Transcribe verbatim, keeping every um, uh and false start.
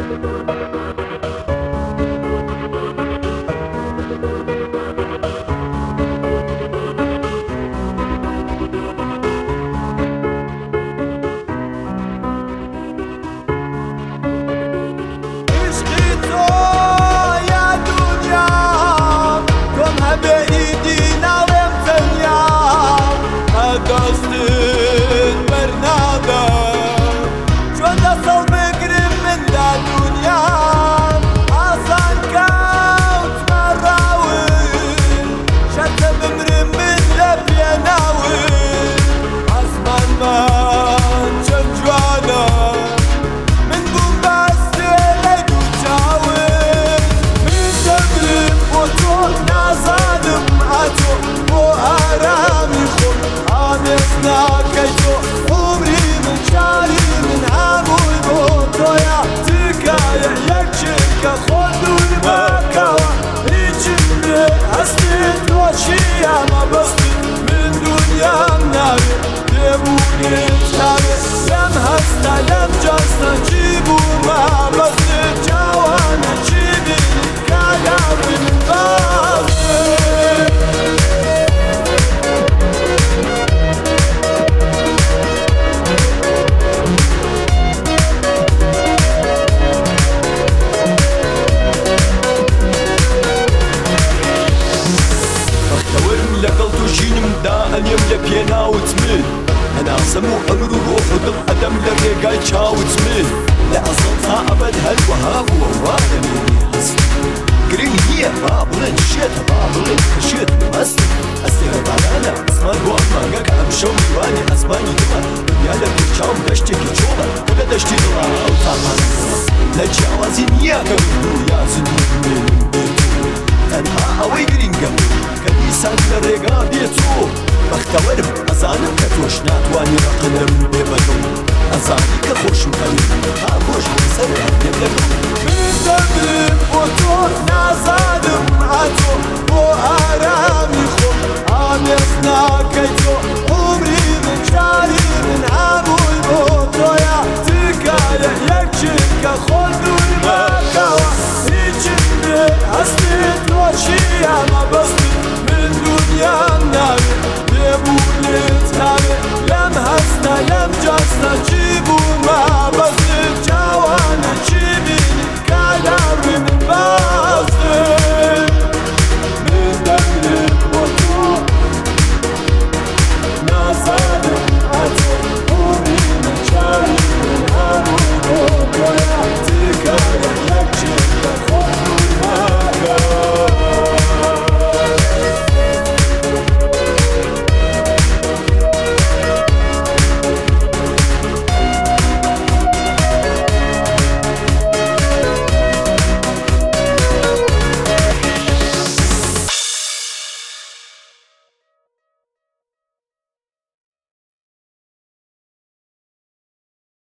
ئەنێم لە پێناوت من هەناسەم و ئەمر و ڕۆح و دڵ ئەدەم لە ڕێگای چاوت من لە ئەزڵ تا ئەبەد هەروەها بووە وا دەمێنی هەست گرنگ نییە با بڵێن شێتە با بڵێن کە شێت مەست ئەستێرە بارانە ئەسمان بۆ ئەم مانگەکە ئەم شەو میوانی ئەسمانی دڵە دنیا لە پێچاوم دەشتێکی چۆڵە و لە دەشتی دڵە ئەو تامان لە جیاوازی نییە کە بوو یا زندوی من تەنها ئەوەی گرنگە کە دیسان لە ڕێگا بێت و بەختەوەرم ئەزانم کە تۆش ناتوانی ڕقنم